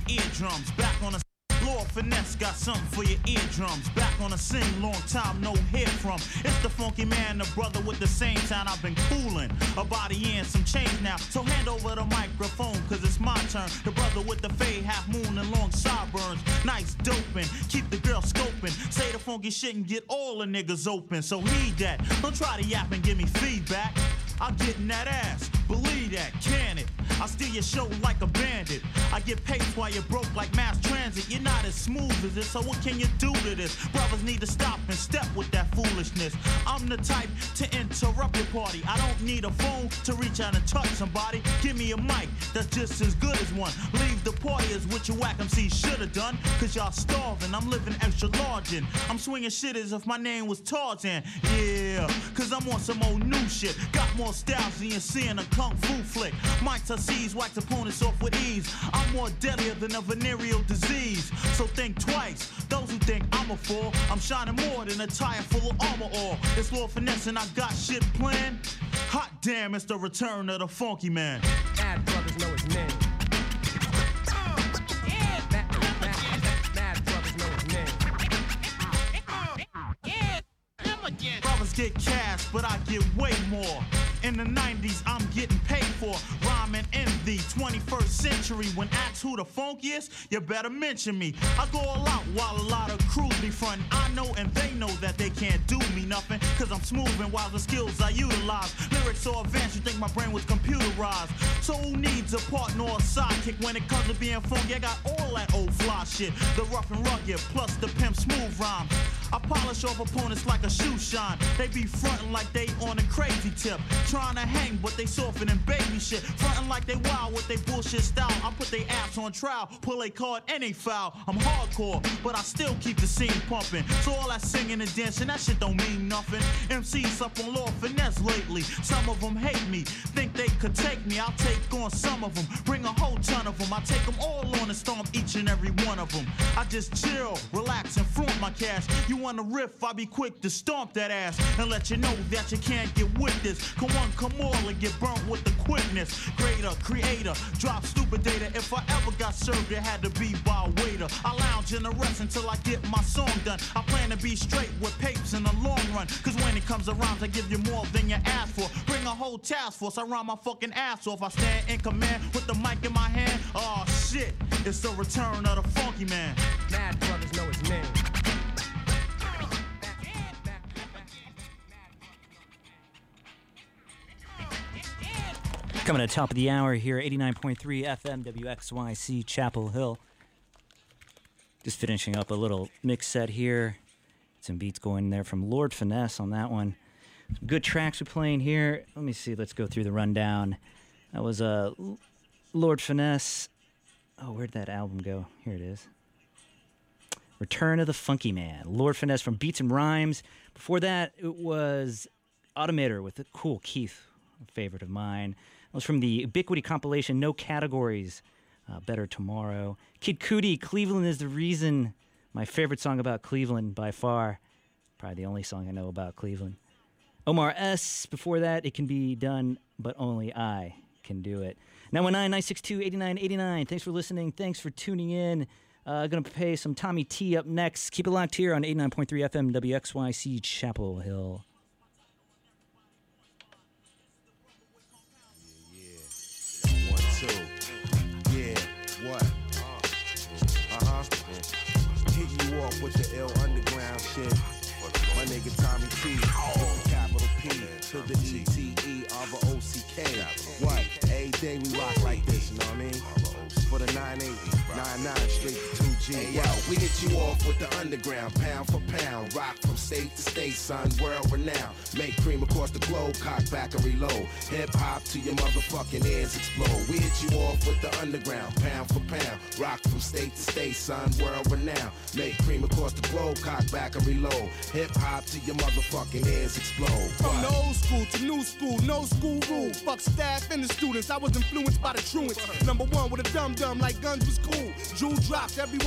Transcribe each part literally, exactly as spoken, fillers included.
eardrums. Back on a Lord Finesse got something for your eardrums. Back on a scene, long time no hear from. It's the funky man, the brother with the same sound. I've been cooling a body and some change now. So hand over the microphone, cause it's my turn. The brother with the fade, half moon and long sideburns. Nice doping, keep the girl scoping. Say the funky shit and get all the niggas open. So heed that, don't try to yap and give me feedback. I'll get in that ass, believe that, can it? I steal your show like a bandit. I get paid while you're broke like mass transit. You're not as smooth as this, so what can you do to this? Brothers need to stop and step with that foolishness. I'm the type to interrupt your party. I don't need a phone to reach out and touch somebody. Give me a mic that's just as good as one. Leave the party as what your whack M C should've done. Cause y'all starving, I'm living extra large and I'm swinging shit as if my name was Tarzan. Yeah, cause I'm on some old new shit. Got more styles than you see in a kung fu flick. Mics I seize, wax opponents off with ease. I'm more deadlier than a venereal disease. So think twice, those who think I'm a fool. I'm shining more than a tire full of armor ore. It's Lord Finesse and I got shit planned. Hot damn, it's the return of the funky man. Mad brothers know his name. Brothers get cash, but I get way more. In the nineties, I'm getting paid for rhyming in the twenty-first century. When asked who the funkiest, you better mention me. I go all out while a lot of crews be frontin'. I know and they know that they can't do me nothing, cause I'm smooth and while the skills I utilize. Lyrics so advanced, you think my brain was computerized. So who needs a partner or a sidekick when it comes to being funky? I got all that old fly shit, the rough and rugged, plus the pimp smooth rhyme. I polish off opponents like a shoe shine. They be frontin' like they on a crazy tip, trying to hang, but they soften and baby shit. Frontin' like they wild with they bullshit style. I put they apps on trial, pull a card and they foul. I'm hardcore, but I still keep the scene pumping. So all that singing and dancing, that shit don't mean nothing. M Cs up on Lord Finesse lately. Some of them hate me, think they could take me. I'll take on some of them, bring a whole ton of them. I take them all on and stomp each and every one of them. I just chill, relax and flaunt my cash. You want a riff, I be quick to stomp that ass and let you know that you can't get with this. Come on, come all and get burnt with the quickness. Greater, creator, drop stupid data. If I ever got served, it had to be by a waiter. I lounge in the rest until I get my song done. I plan to be straight with papes in the long run, cause when it comes around, I give you more than you ask for. Bring a whole task force, I rhyme my fucking ass off. I stand in command with the mic in my hand. Oh shit, it's the return of the funky man. Mad brothers know his name. Coming at the top of the hour here, eighty-nine point three F M W X Y C Chapel Hill. Just finishing up a little mix set here. Some beats going there from Lord Finesse on that one. Some good tracks we're playing here. Let me see, let's go through the rundown. That was uh, Lord Finesse. Oh, where'd that album go? Here it is. Return of the Funky Man. Lord Finesse from Beats and Rhymes. Before that, it was Automator with the Cool Keith, a favorite of mine. That was from the Ubiquity compilation, No Categories, uh, Better Tomorrow. Kid Cudi, Cleveland is the Reason. My favorite song about Cleveland by far. Probably the only song I know about Cleveland. Omar S. Before that, It Can Be Done, But Only I Can Do It. nine one nine, nine six two, eight nine eight nine. Thanks for listening. Thanks for tuning in. Uh, going to play some Tommy T up next. Keep it locked here on eighty-nine point three F M W X Y C Chapel Hill. Yeah, what? Uh-huh. Hit you off with the ill underground shit. My nigga Tommy T, capital P to the E T E R O C K. What? Every day we rock like this, you know what I mean? For the nine eight, nine nine straight to two G. Hey, yo, we hit you off with the underground, pound for pound. Rock from state to state, son, world renowned. Make cream across the globe, cock back and reload. Hip hop till your motherfucking ears explode. We hit you off with the underground, pound for pound. Rock from state to state, son, world renowned. Make cream across the globe, cock back and reload. Hip hop till your motherfucking ears explode. From the old school to new school, no school rule. Fuck staff and the students, I was influenced by the truants. Number one with a dum dum like guns was cool. Jewel drops, everyone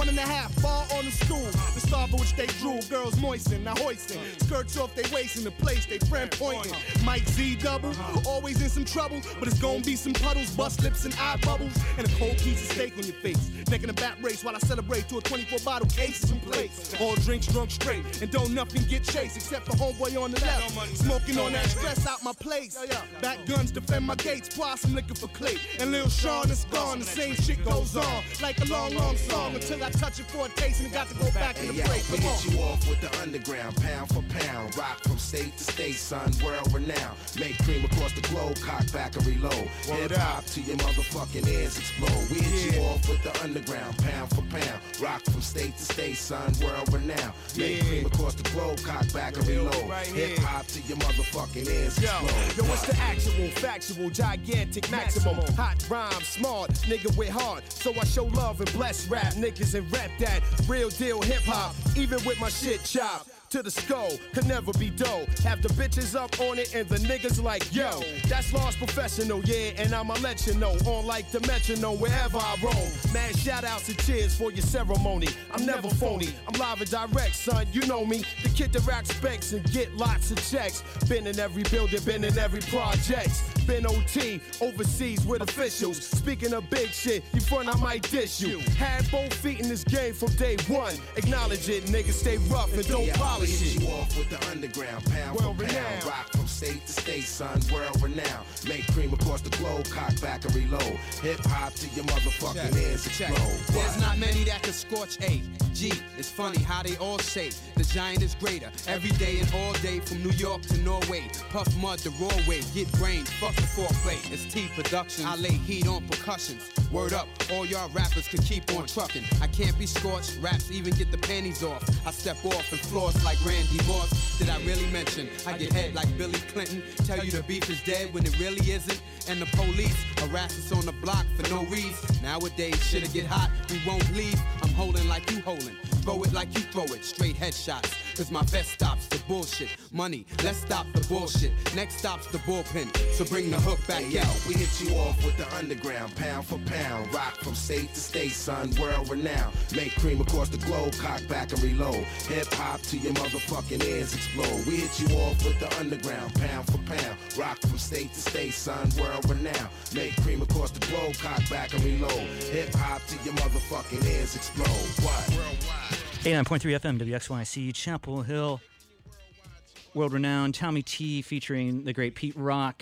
pound and a half, fall on the stool. The star for which they drool, girls moisten, now hoisting. Skirts off they waist in the place, they friend pointing. Mike Z double, always in some trouble, but it's gonna be some puddles, bust lips and eye bubbles, and a cold piece of steak on your face. Neck in a bat race while I celebrate to a twenty-four bottle case and plates. All drinks drunk straight, and don't nothing get chased except for homeboy on the left. Smoking on that stress out my place. Back guns defend my gates, pour some liquor for Clay. And Lil Sean is gone, the same shit goes on. Like a long, long song until I touch it for a taste and it got to go back in the break. We hit you off with the underground, pound for pound. Rock from state to state, son, world renowned. Make cream across the globe, cock back and reload. Hip hop till your motherfucking ears explode. We hit you off with the underground, pound for pound. Rock from state to state, son, world renowned. Make cream across the globe, cock back and reload. Hip hop till your motherfucking ears explode. Yo, what's the actual, factual, gigantic, maximum, hot rhyme, smart, nigga with heart. So I show love and bless rap niggas and rap that real deal hip hop, even with my shit chopped to the skull, could never be dope. Have the bitches up on it and the niggas like, yo, that's Lost Professional, yeah, and I'ma let you know, on like the metronome wherever I roam. Man, shout outs and cheers for your ceremony. I'm never phony, I'm live and direct, son, you know me. The kid that racks specs and get lots of checks. Been in every building, been in every project. Been O T, overseas with officials. Speaking of big shit, you front, I might dish you. Had both feet in this game from day one. Acknowledge it, niggas stay rough and don't polish. We hit you off with the underground, pound for pound. Rock from state to state, son, world renowned. Make cream across the globe, cock back and reload. Hip hop till your motherfucking ears explode. There's not many that can scorch A. G, it's funny how they all say the giant is greater. Every day and all day from New York to Norway. Puff mud the raw way, get brain, fuck the foreplay. It's T Productions, I lay heat on percussions. Word up, all y'all rappers can keep on trucking. I can't be scorched, raps even get the panties off. I step off and floss like Randy Moss. Did I really mention I get head like Billy Clinton? Tell you the beef is dead when it really isn't. And the police harass us on the block for no reason. Nowadays shit'll get hot, we won't leave. I'm holding like you holding, throw it like you throw it. Straight headshots, cause my vest stops the bullshit. Money, let's stop the bullshit. Next stop's the bullpen, so bring the hook back hey, out. Yo, we hit you off with the underground, pound for pound. Rock from state to state, son, world renowned. Make cream across the globe, cock back and reload. Hip hop till your motherfucking ears explode. We hit you off with the underground, pound for pound. Rock from state to state, son, world renowned. Make cream across the globe, cock back and reload. Hip hop till your motherfucking ears explode. What? eighty-nine point three F M, W X Y C, Chapel Hill. World-renowned Tommy T featuring the great Pete Rock.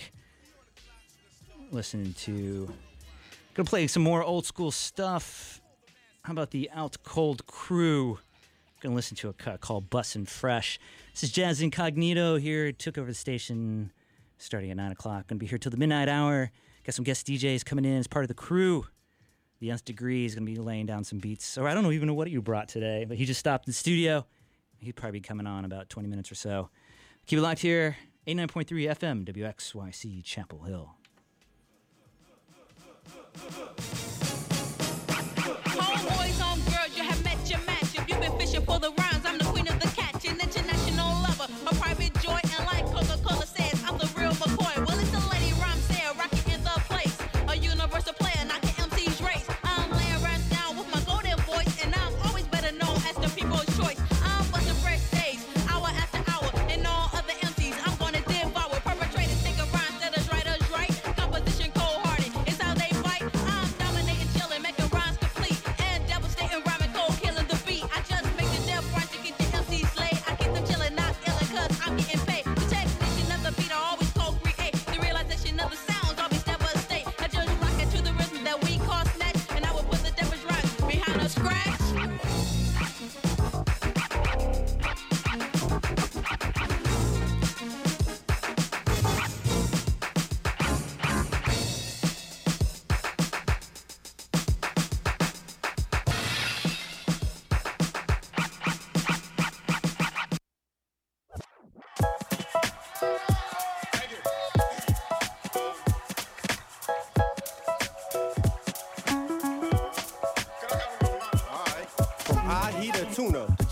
Listening to... Gonna play some more old-school stuff. How about the Out Cold Crew? Gonna listen to a cut called Bussin' Fresh. This is Jazz Incognito here. Took over the station starting at nine o'clock. Gonna be here till the midnight hour. Got some guest D Js coming in as part of the crew. The Nth Degree is going to be laying down some beats. Or I don't even know what you brought today, but he just stopped in the studio. He'd probably be coming on about twenty minutes or so. Keep it locked here. eighty-nine point three F M, W X Y C, Chapel Hill. Homeboys, homegirls, you have met your match. If you've been fishing for the rhymes, I'm the queen of the catch. An international lover, a private joy, and like Coca-Cola says, I'm the real McCoy. Well, it's the lady rhyme sayer, rocking in the place. A universal player, knocking M C's race. I'm laying rhymes down with my golden voice, and I'm always better known as the people's choice. I'm busting fresh days, hour after hour, and all other M Cs I'm gonna devour. Perpetrators thinking rhymes that is right, is right. Composition cold-hearted is how they fight. I'm dominating, chilling, making rhymes complete, and devastating, rhyming cold, killing the beat. I just make the death rhyme to get the M Cs slayed. I keep them chilling, not illin', cause I'm getting paid. The technician of the beat, I always co-create. The realization of the sounds always devastate. I just rock it to the rhythm that we call snatch, and I will put the devil's rhymes behind a scratch. From I heat a tuna, the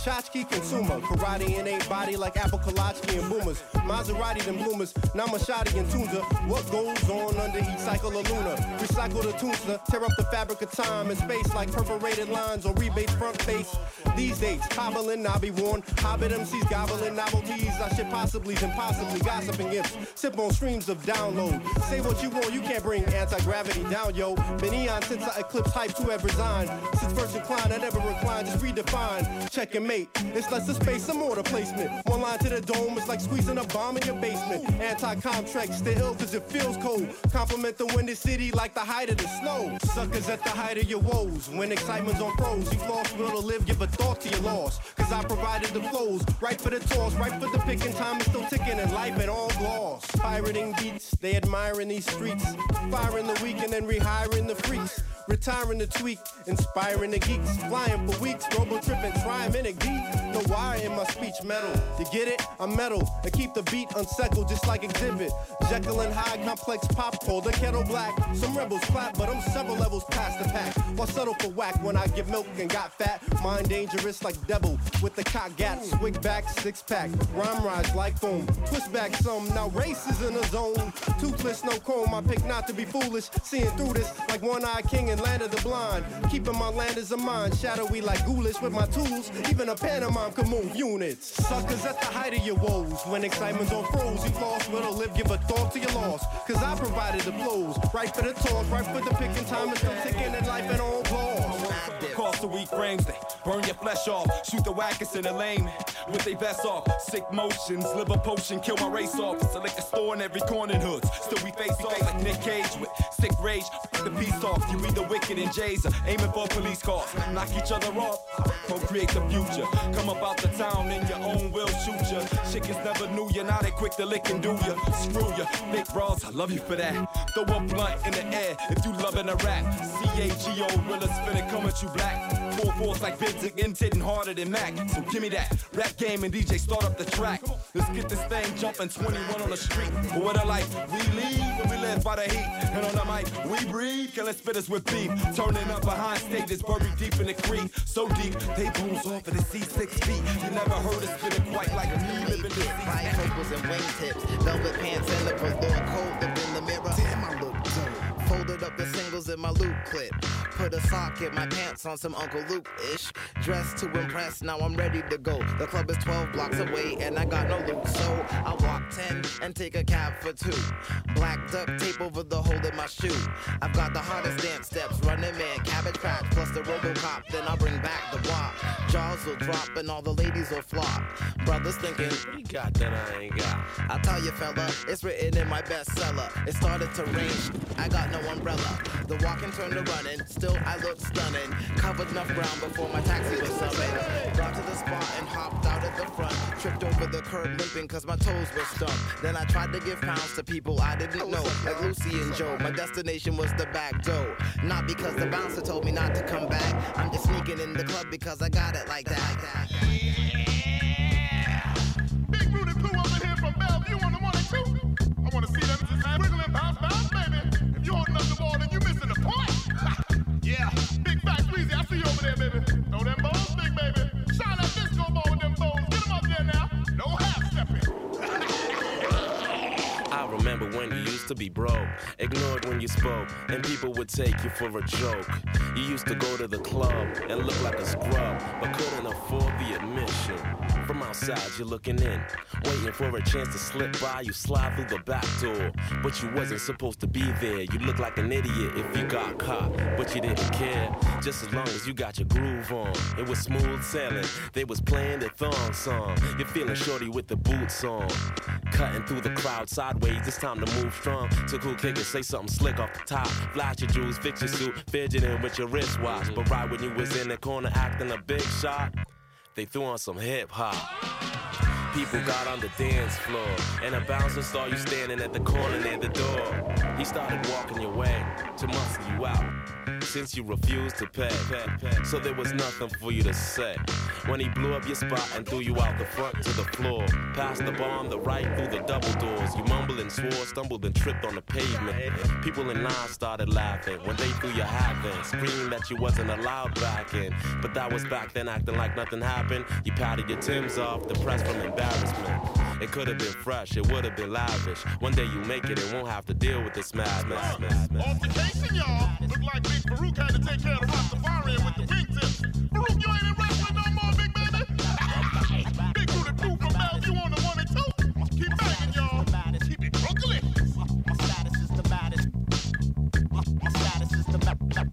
tchotchke consumer. Karate in ain't body like Apple Kolatsky and Boomers. Maserati then bloomers, now Mashadi and Tunza. What goes on under each cycle of Luna? Recycle the Tunza, tear up the fabric of time and space like perforated lines or rebate front face. These days, hobbling, I'll be worn. Hobbit M Cs gobbling novelties. I shit possibly and possibly gossiping imps. Sip on streams of download. Say what you want, you can't bring anti-gravity down, yo. Been eon since I eclipsed hype to have resigned. Since first inclined, I never reclined, just redefine. Check and mate, it's less of space, some order placement. One line to the dome, it's like squeezing a bomb in your basement. Anti-contract, stay ill cause it feels cold. Compliment the windy city like the height of the snow. Suckers at the height of your woes. When excitement's on pros, you've lost will to live, give a thought to your loss. Cause I provided the flows, right for the toss, right for the picking. Time is still ticking and life at all gloss. Pirating beats, they admiring these streets. Firing the weak and then rehiring the freaks. Retiring the tweak, inspiring the geeks. Flying for weeks, robo tripping, trying in a geek. No wire in my speech metal. You get it? I'm metal. And keep the beat unsettled just like Exhibit. Jekyll and Hyde, complex pop, hold the kettle black. Some rebels clap, but I'm several levels past the pack. While settle for whack when I get milk and got fat. Mind dangerous like devil with the cock gat. Swig back, six pack. Rhyme rise like foam. Twist back some, now race is in the zone. Toothless, no comb, I pick not to be foolish. Seeing through this like one-eyed king and land of the blind. Keeping my land as a mind. Shadowy like ghoulish with my tools. Even a pantomime can move units. Suckers at the height of your woes. When excitement's on froze, you lost will to live, give a thought to your loss. Cause I provided the blows. Right for the toss, right for the picking. Time is still ticking and life and all balls. Cross the weak frames, they burn your flesh off. Shoot the wackers in the lane with they vests off. Sick motions, liver potion, kill my race off. It's a liquor store in every corner in hoods. Still we face off like Nick Cage with sick rage. F the peace off. You either wicked and Jay's aiming for police cars. Knock each other off, procreate the future. Come up out the town in your own will shoot ya. Chickens never knew you, now they quick to lick and do ya. Screw ya, big bras, I love you for that. Throw a blunt in the air if you loving a rap. C A G O, realest finna come at you black. Full force like Vince and hitting harder than Mac. So give me that rap game and D J start up the track. Let's get this thing jumping, twenty-one on the street. But what a life, we leave when we live by the heat. And on the mic, we breathe, killing spitters with beef. Turning up behind stages, buried deep in the creek. So deep, they booms off of the C six feet. You never heard us spitting quite like me living this. Bifocals and wingtips, velvet pants and the velour coat up in the mirror. Damn, I look dope. Folded up the singles in my loop clip. Put a sock in my pants on some Uncle Luke-ish. Dressed to impress, now I'm ready to go. The club is twelve blocks away and I got no loot. So I walk ten and take a cab for two. Black duct tape over the hole in my shoe. I've got the hardest dance steps, running man, cabbage patch, plus the Robocop. Then I'll bring back the wop. Jaws will drop and all the ladies will flop. Brothers thinking, what you got that I ain't got? I tell you fella, it's written in my bestseller. It started to rain, I got no umbrella. The walking turned to running, still I looked stunning. Covered enough ground before my taxi was summoned. Got to the spot and hopped out at the front. Tripped over the curb limping cause my toes were stumped. Then I tried to give pounds to people I didn't know, like Lucy and Joe. My destination was the back door. Not because the bouncer told me not to come back. I'm just sneaking in the club because I got it like that. Yeah. Big Rudy Pooh up in here from Bellevue on the one and two. I wanna see them just wiggle and bounce, bounce, baby. If you holding up the ball, then you missing the point. Yeah, big fat Squeezy, I see you over there, baby. Throw them balls, big baby. Shine that disco ball with them balls. Get them up there now. No half stepping. I remember when you used to be broke, ignored when you spoke, and people would take you for a joke. You used to go to the club and look like a scrub, but couldn't afford the admission. From outside, you're looking in, waiting for a chance to slip by. You slide through the back door, but you wasn't supposed to be there. You look like an idiot if you got caught, but you didn't care. Just as long as you got your groove on, it was smooth sailing. They was playing the thong song. You're feeling shorty with the boots on, cutting through the crowd sideways. It's time to move strong. To cool kick and say something slick off the top. Flash your jewels, fix your suit, fidgeting with your wristwatch. But right when you was in the corner acting a big shot, they threw on some hip hop. People got on the dance floor, and a bouncer saw you standing at the corner near the door. He started walking your way to muscle you out. since you refused to pay. So there was nothing for you to say. When he blew up your spot and threw you out the front to the floor, past the bar on the right through the double doors, you mumbled and swore, stumbled and tripped on the pavement. People in line started laughing when they threw your hat in, screaming that you wasn't allowed back in. But that was back then, acting like nothing happened. You patted your Timbs off, depressed from embarrassment. It could have been fresh, it would have been lavish. One day you make it and won't have to deal with this madness. Altercation, y'all. Look like Big Farouk had to take care of the Rastafarian with the wingtips. Farouk, you ain't in wrestling no more, big baby. Big Rudy Pooh from Bellevue on the one and two. Keep banging, y'all. Keep it Brooklyn. My status is the baddest. My status is the baddest.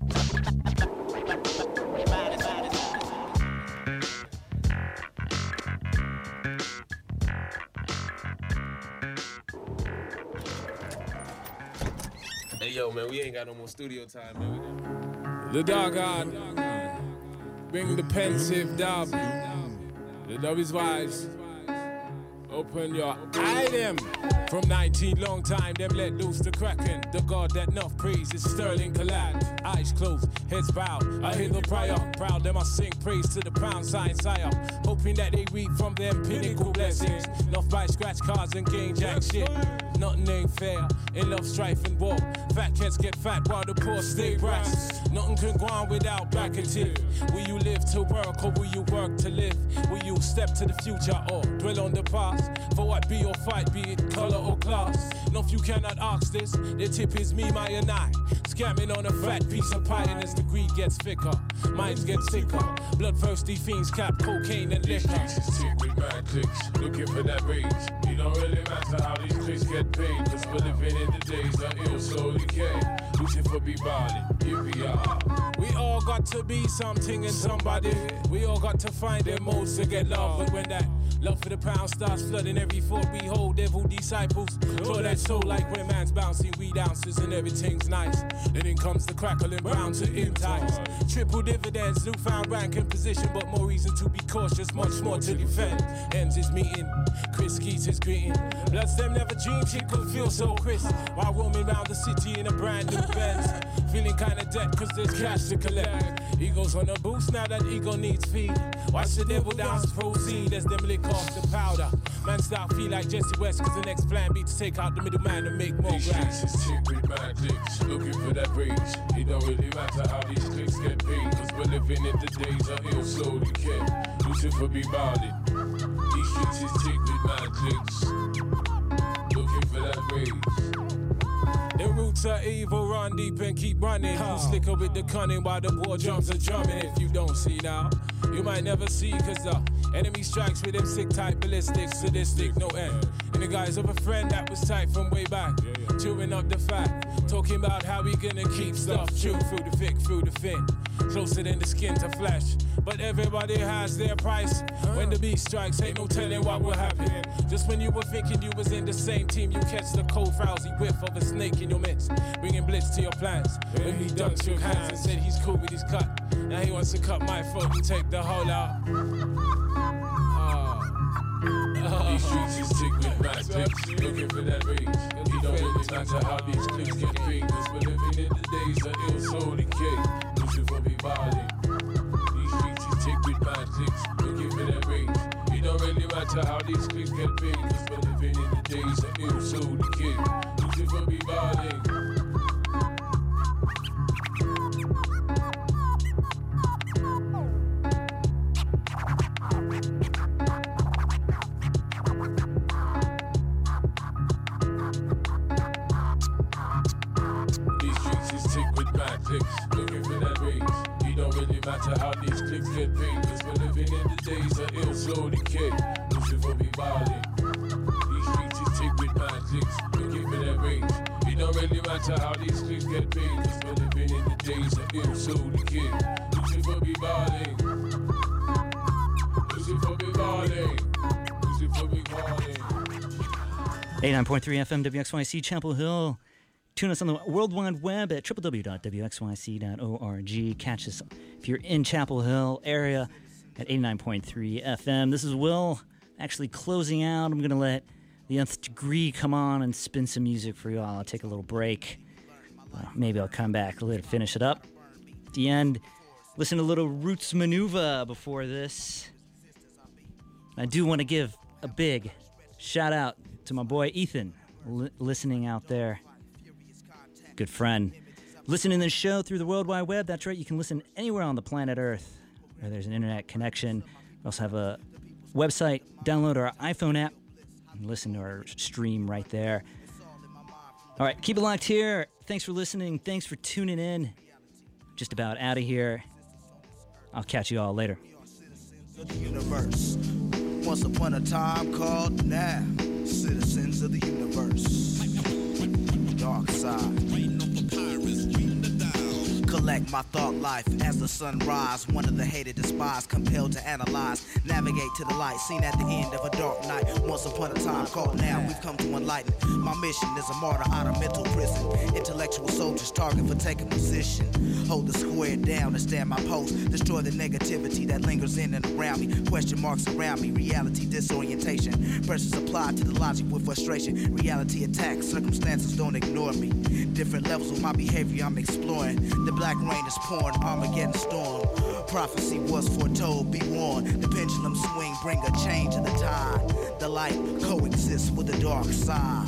Hey, yo, man, we ain't got no more studio time, man. The dog on. Bring the pensive dub. The dub is wise. Open your item. From nineteen long time, them let loose the kraken. The god that enough praise is Sterling Collab. Eyes closed, heads bowed. I hear the prayer. Proud them I sing praise to the pound sign sire. Hoping that they reap from them pinnacle blessings. Enough buy scratch cards and gain jack shit. Nothing ain't fair in love, strife, and war. Fat cats get fat while the poor stay brass. Nothing can go on without back and teeth. Will you live to work or will you work to live? Will you step to the future or dwell on the past? For what be your fight, be it color or class? No, if you cannot ask this, the tip is me, my and I. Scamming on a fat piece of pie, and as the greed gets thicker, minds get sicker. Bloodthirsty fiends cap cocaine and liquor. These streets is sick with mad clicks, looking for that range. It don't really matter how these clicks get paid, cause we're living in the days of ill soul decay. Looking for be ballin', here we are. We all got to be something and somebody. We all got to find their modes to get love. But when that love for the pound starts flooding every thought we hold, devil disciples draw that soul like when man's bouncing weed ounces and everything's nice. Then in comes the crackling brown to in ties. Triple dividends, newfound rank and position, but more reason to be cautious, much more to defend. Ends is meeting, Chris Keats is greeting. Bloods them never dreamed she could feel so crisp while roaming round the city in a brand new Benz. Feeling kinda dead cause there's cash to collect. Ego's on a boost now that ego needs feed. Watch the devil dance proceed as them lick off the powder. Man start feel like Jesse West cause the next plan be to take out the middleman and make more These ground. streets is sick with mad clicks, looking for that range. It don't really matter how these clicks get paid, cause we're living in the days of ill soul decay. Lucifer be ballin'. These streets is sick with mad clicks, looking for that range. The roots are evil, run deep and keep running. You slicker with the cunning while the war drums are drumming. If you don't see now, you might never see, cause the enemy strikes with them sick type ballistic, sadistic, no end. In the guise of a friend that was tight from way back, chewing up the fat, talking about how we gonna keep stuff true through the thick, through the thin, closer than the skin to flesh. But everybody has their price. When the beast strikes, ain't no telling what will happen. Just when you were thinking you was in the same team, you catch the cold, frowsy whiff of a snake in your midst, bringing blitz to your plans. When he done shook hands and said he's cool with his cut, now he wants to cut my throat and take the whole out. These streets is sick with mad clicks, looking for that range. It don't really matter how these clicks get paid, cause we're living in the days of ill soul decay. Lucifer be ballin'. These streets is sick with mad clicks, looking for that range. It don't really matter how these clicks get paid, cause we're living in the days of ill soul decay. Lucifer be ballin'. Looking for that range. It don't really matter how these clicks get paid, cause we're living in the days of ill soul decay. Lucifer be ballin'. These streets is tick with mad clicks. Looking for that range. It don't really matter how these clicks get paid, cause we're living in the days of ill soul decay. Lucifer be ballin'. Lucifer be ballin'. Lucifer be ballin'. eighty-nine point three F M W X Y C Chapel Hill. Tune us on the World Wide Web at w w w dot w x y c dot org. Catch us if you're in Chapel Hill area at eighty-nine point three F M. This is Will, actually closing out. I'm going to let the Nth Degree come on and spin some music for you all. I'll take a little break. Uh, maybe I'll come back later to finish it up. At the end, listen to a little Roots Manuva before this. I do want to give a big shout out to my boy Ethan, li- listening out there. Good friend. Listening to the show through the World Wide Web. That's right, you can listen anywhere on the planet Earth where there's an internet connection. We also have a website. Download our iPhone app and listen to our stream right there. All right, keep it locked here. Thanks for listening. Thanks for tuning in. Just about out of here. I'll catch you all later. The universe. Once upon a time called now, citizens of the universe. Dark side. Collect my thought life as the sun rise. One of the hated, despised, compelled to analyze. Navigate to the light, seen at the end of a dark night. Once upon a time called now, we've come to enlighten. My mission is a martyr out of mental prison. Intellectual soldiers target for taking position. Hold the square down and stand my post. Destroy the negativity that lingers in and around me. Question marks around me, reality disorientation. Pressures applied to the logic with frustration. Reality attacks, circumstances don't ignore me. Different levels of my behavior I'm exploring. The black rain is pouring, Armageddon storm. Prophecy was foretold, be warned. The pendulum swing, bring a change in the tide. The light coexists with the dark side.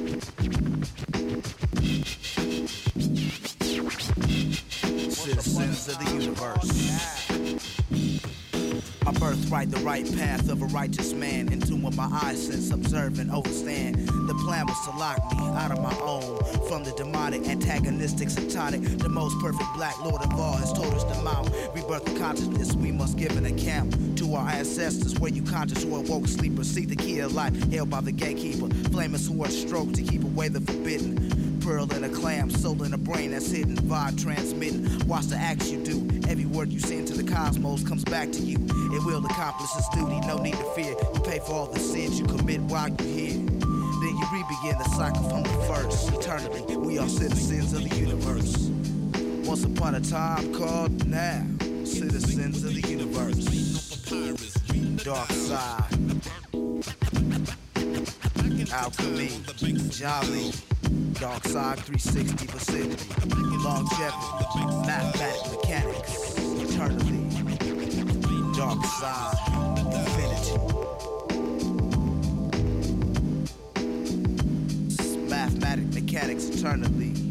Citizens of the universe. My birthright, the right path of a righteous man. In tune with my eyes sense, observe and overstand. The plan was to lock me out of my own. From the demonic, antagonistic, satanic. The most perfect black lord of all has told us to mount. Rebirth of consciousness, we must give an account to our ancestors. Were you conscious or awoke sleepers? Seek the key of life, held by the gatekeeper. Flaming sword stroke to keep away the forbidden. Pearl in a clam, soul in a brain that's hidden. Vibe transmitting, watch the acts you do. Every word you send to the cosmos comes back to you. It will accomplish its duty, no need to fear. You pay for all the sins you commit while you're here. Then you re-begin the cycle from the first. Eternally, we are citizens of the universe. Once upon a time called now, citizens of the universe. Dark side. Alchemy, Jolly, Dark Side three sixty vicinity, longevity, mathematic mechanics, eternally, Dark Side, infinity, mathematic mechanics eternally.